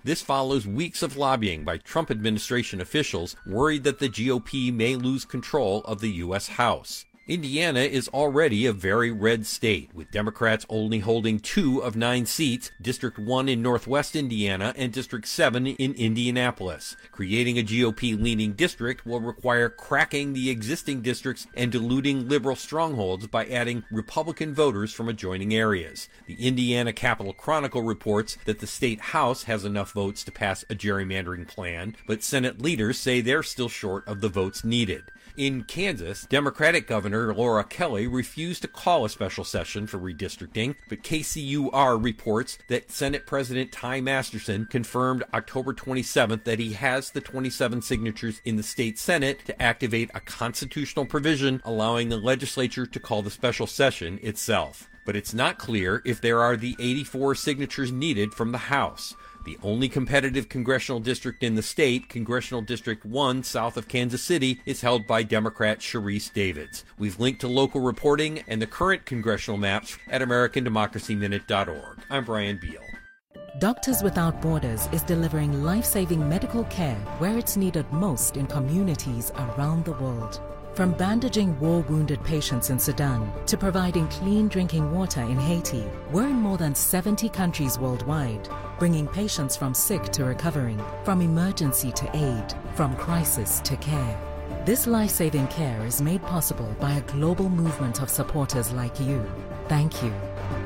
This follows weeks of lobbying by Trump administration officials worried that the G O P may lose control of the U S House. Indiana is already a very red state, with Democrats only holding two of nine seats, District one in Northwest Indiana and District seven in Indianapolis. Creating a G O P-leaning district will require cracking the existing districts and diluting liberal strongholds by adding Republican voters from adjoining areas. The Indiana Capitol Chronicle reports that the state House has enough votes to pass a gerrymandering plan, but Senate leaders say they're still short of the votes needed. In Kansas, Democratic Governor Laura Kelly refused to call a special session for redistricting, but K C U R reports that Senate President Ty Masterson confirmed October twenty-seventh that he has the twenty-seven signatures in the state Senate to activate a constitutional provision allowing the legislature to call the special session itself. But it's not clear if there are the eighty-four signatures needed from the House. The only competitive congressional district in the state, Congressional District one, south of Kansas City, is held by Democrat Sharice Davids. We've linked to local reporting and the current congressional maps at American Democracy Minute dot org. I'm Brian Beal. Doctors Without Borders is delivering life-saving medical care where it's needed most in communities around the world. From bandaging war-wounded patients in Sudan to providing clean drinking water in Haiti, we're in more than seventy countries worldwide, bringing patients from sick to recovering, from emergency to aid, from crisis to care. This life-saving care is made possible by a global movement of supporters like you. Thank you.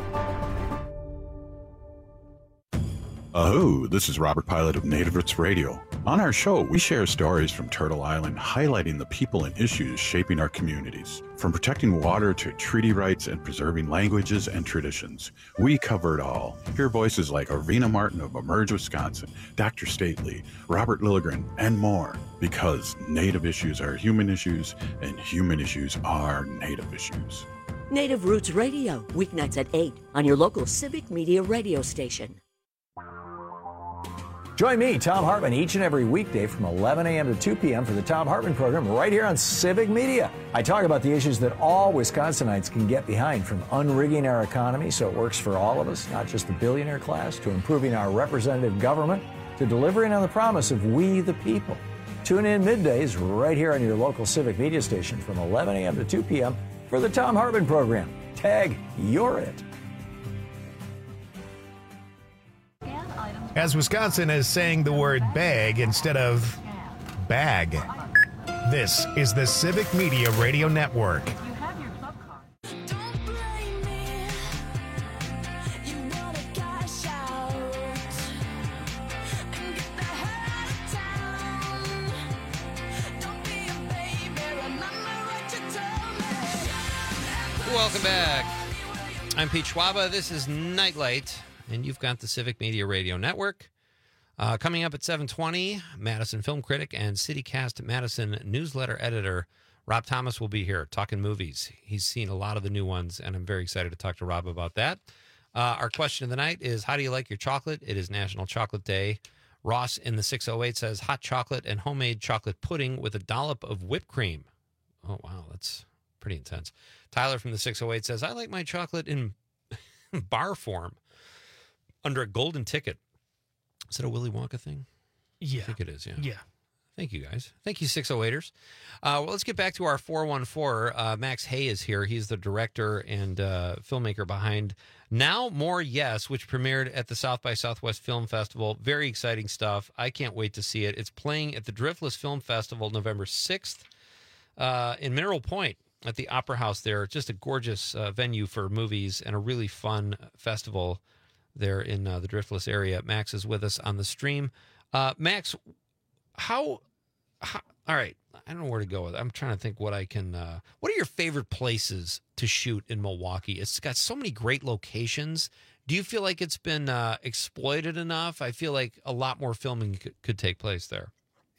Aho, this is Robert Pilot of Native Roots Radio. On our show, we share stories from Turtle Island highlighting the people and issues shaping our communities. From protecting water to treaty rights and preserving languages and traditions, we cover it all. Hear voices like Arena Martin of Emerge, Wisconsin, Doctor Stately, Robert Lilligren, and more. Because Native issues are human issues, and human issues are Native issues. Native Roots Radio, weeknights at eight on your local Civic Media radio station. Join me, Tom Hartman, each and every weekday from eleven a.m. to two p.m. for the Tom Hartman program right here on Civic Media. I talk about the issues that all Wisconsinites can get behind, from unrigging our economy so it works for all of us, not just the billionaire class, to improving our representative government, to delivering on the promise of we the people. Tune in middays right here on your local Civic Media station from eleven a.m. to two p.m. for the Tom Hartman program. Tag, you're it. As Wisconsin is saying the word bag instead of bag. This is the Civic Media Radio Network. Welcome back. I'm Pete Schwaba. This is Nightlight, and you've got the Civic Media Radio Network. Uh, coming up at seven twenty, Madison film critic and CityCast Madison newsletter editor Rob Thomas will be here talking movies. He's seen a lot of the new ones, and I'm very excited to talk to Rob about that. Uh, our question of the night is, how do you like your chocolate? It is National Chocolate Day. Ross in the six oh eight says, hot chocolate and homemade chocolate pudding with a dollop of whipped cream. Oh, wow, that's pretty intense. Tyler from the six oh eight says, I like my chocolate in bar form under a golden ticket. Is it a Willy Wonka thing? Yeah. I think it is, yeah. Yeah. Thank you, guys. Thank you, six oh eighters. Uh, well, let's get back to our four one four. Uh, Max Hay is here. He's the director and uh, filmmaker behind Now More Yes, which premiered at the South by Southwest Film Festival. Very exciting stuff. I can't wait to see it. It's playing at the Driftless Film Festival November sixth uh, in Mineral Point at the Opera House there. Just a gorgeous uh, venue for movies and a really fun festival there in uh, the Driftless area. Max is with us on the stream. Uh, Max, how, how, all right, I don't know where to go with it. I'm trying to think what I can, uh, what are your favorite places to shoot in Milwaukee? It's got so many great locations. Do you feel like it's been uh, exploited enough? I feel like a lot more filming could, could take place there.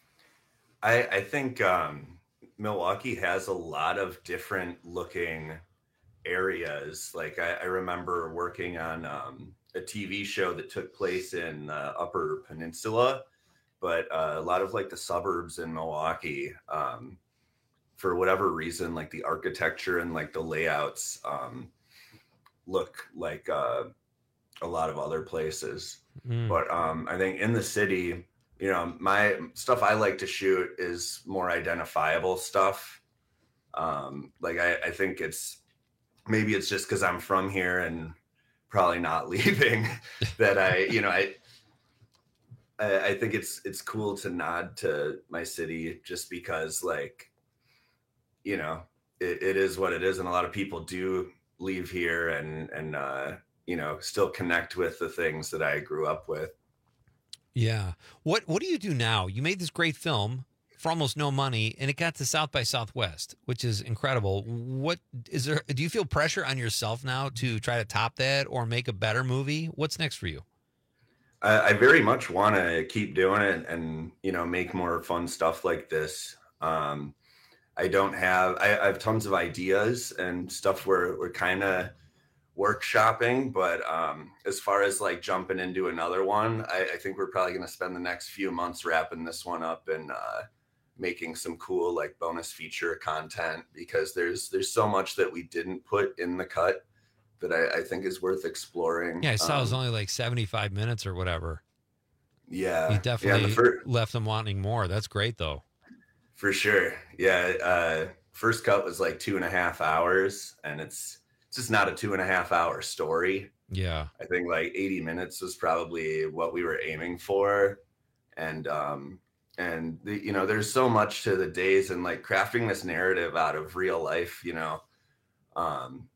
I, I think um, Milwaukee has a lot of different looking areas. Like I, I remember working on um, a T V show that took place in the Upper Peninsula, but uh, a lot of like the suburbs in Milwaukee, um, for whatever reason, like the architecture and like the layouts um, look like uh, a lot of other places. Mm. But um, I think in the city, you know, my stuff I like to shoot is more identifiable stuff. Um, like I, I think it's maybe it's just because I'm from here and probably not leaving that I, you know, I, I, I think it's it's cool to nod to my city just because, like, you know, it, it is what it is, and a lot of people do leave here and and uh, you know, still connect with the things that I grew up with. Yeah. What What do you do now? You made this great film for almost no money, and it got to South by Southwest, which is incredible. What is there? Do you feel pressure on yourself now to try to top that or make a better movie? What's next for you? I, I very much want to keep doing it and, you know, make more fun stuff like this. Um, I don't have, I, I have tons of ideas and stuff we're, we're kind of workshopping, but um, as far as like jumping into another one, I, I think we're probably going to spend the next few months wrapping this one up and uh, making some cool like bonus feature content, because there's, there's so much that we didn't put in the cut that I, I think is worth exploring. Yeah, I saw um, it was only like seventy-five minutes or whatever. Yeah. You definitely yeah, the fir- left them wanting more. That's great, though. For sure. Yeah. Uh, first cut was like two and a half hours, and it's, it's just not a two and a half hour story. Yeah. I think like eighty minutes was probably what we were aiming for. And, um, and the, you know, there's so much to the days and like crafting this narrative out of real life, you know, um,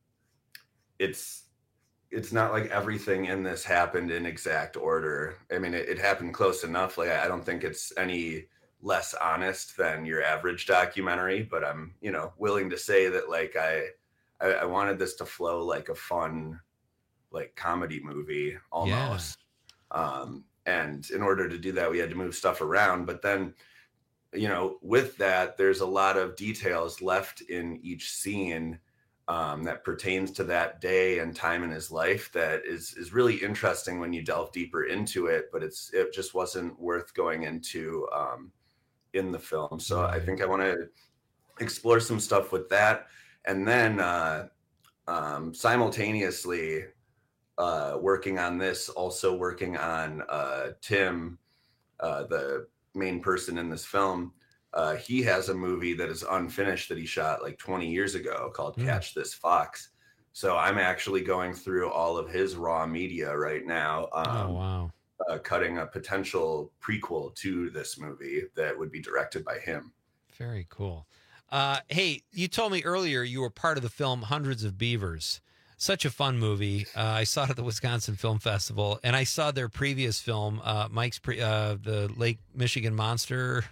it's, it's not like everything in this happened in exact order. I mean, it, it happened close enough. Like, I don't think it's any less honest than your average documentary, but I'm, you know, willing to say that like, I, I, I wanted this to flow like a fun, like comedy movie almost. Yeah. Um, and in order to do that, we had to move stuff around, but then, you know, with that, there's a lot of details left in each scene Um, that pertains to that day and time in his life that is is really interesting when you delve deeper into it, but it's it just wasn't worth going into um, in the film. So I think I want to explore some stuff with that, and then uh, um, simultaneously uh, working on this, also working on uh, Tim, uh, the main person in this film. Uh, he has a movie that is unfinished that he shot like twenty years ago called mm. Catch This Fox. So I'm actually going through all of his raw media right now. Um, oh, wow. Uh, cutting a potential prequel to this movie that would be directed by him. Very cool. Uh, hey, you told me earlier you were part of the film Hundreds of Beavers. Such a fun movie. Uh, I saw it at the Wisconsin Film Festival, and I saw their previous film, uh, Mike's, pre- uh, the Lake Michigan Monster.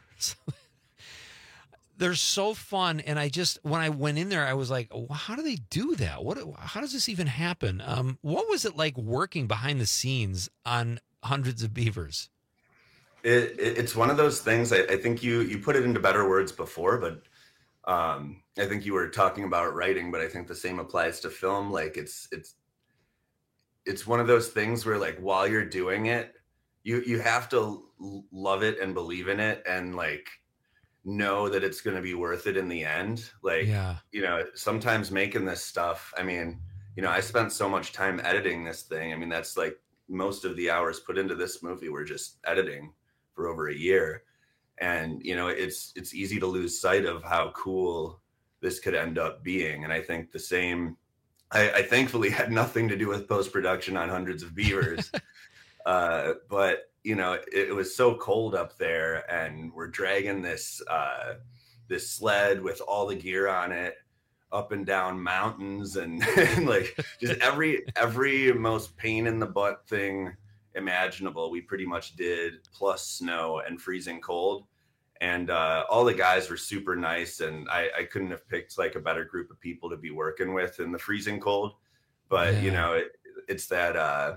They're so fun, and I just when I went in there, I was like, well, "How do they do that? What? How does this even happen?" Um, what was it like working behind the scenes on Hundreds of Beavers? It, it, it's one of those things. I, I think you you put it into better words before, but um, I think you were talking about writing, but I think the same applies to film. Like it's it's it's one of those things where like while you're doing it, you you have to love it and believe in it, and like know that it's going to be worth it in the end. Like, yeah. you know, sometimes making this stuff, I mean, you know, I spent so much time editing this thing. I mean, that's like most of the hours put into this movie were just editing for over a year. And, you know, it's, it's easy to lose sight of how cool this could end up being. And I think the same, I, I thankfully had nothing to do with post-production on Hundreds of Beavers. uh, but you know, it, it was so cold up there, and we're dragging this uh, this sled with all the gear on it up and down mountains, and, and like just every every most pain in the butt thing imaginable. We pretty much did, plus snow and freezing cold, and uh, all the guys were super nice, and I, I couldn't have picked like a better group of people to be working with in the freezing cold. But yeah. you know, it, it's that. Uh,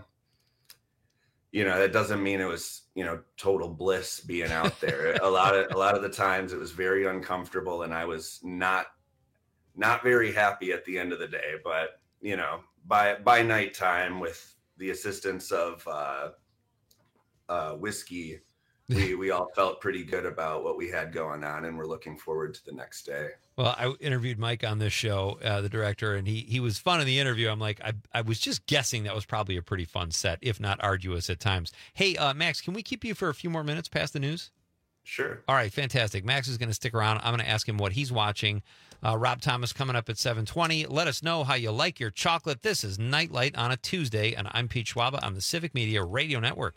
You know, that doesn't mean it was, you know, total bliss being out there. a lot of a lot of the times it was very uncomfortable, and I was not not very happy at the end of the day. But, you know, by by nighttime, with the assistance of uh, uh, whiskey, we we all felt pretty good about what we had going on, and we're looking forward to the next day. Well, I interviewed Mike on this show, uh, the director, and he he was fun in the interview. I'm like, I I was just guessing that was probably a pretty fun set, if not arduous at times. Hey, uh, Max, can we keep you for a few more minutes past the news? Sure. All right, fantastic. Max is going to stick around. I'm going to ask him what he's watching. Uh, Rob Thomas coming up at seven twenty. Let us know how you like your chocolate. This is Nightlight on a Tuesday, and I'm Pete Schwaba on the Civic Media Radio Network.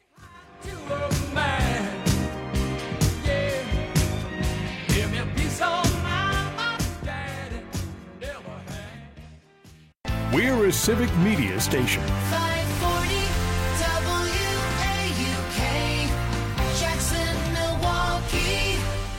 We're a Civic Media station. five forty W A U K, Jackson, Milwaukee.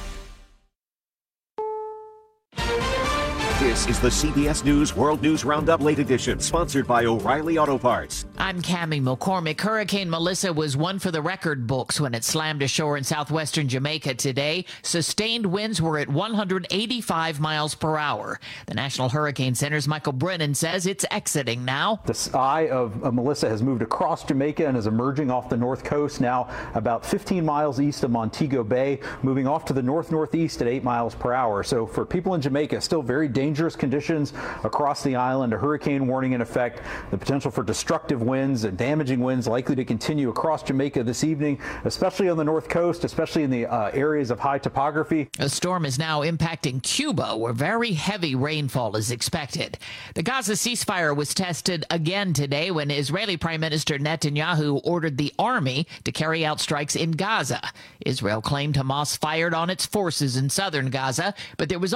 This is the C B S News World News Roundup Late Edition, sponsored by O'Reilly Auto Parts. I'm Cammie McCormick. Hurricane Melissa was one for the record books when it slammed ashore in southwestern Jamaica today. Sustained winds were at one hundred eighty-five miles per hour. The National Hurricane Center's Michael Brennan says it's exiting now. The eye of, of Melissa has moved across Jamaica and is emerging off the north coast now about fifteen miles east of Montego Bay, moving off to the north-northeast at eight miles per hour. So for people in Jamaica, still very dangerous conditions across the island, a hurricane warning in effect, the potential for destructive winds and damaging winds likely to continue across Jamaica this evening, especially on the north coast, especially in the uh, areas of high topography. A storm is now impacting Cuba, where very heavy rainfall is expected. The Gaza ceasefire was tested again today when Israeli Prime Minister Netanyahu ordered the army to carry out strikes in Gaza. Israel claimed Hamas fired on its forces in southern Gaza, but there was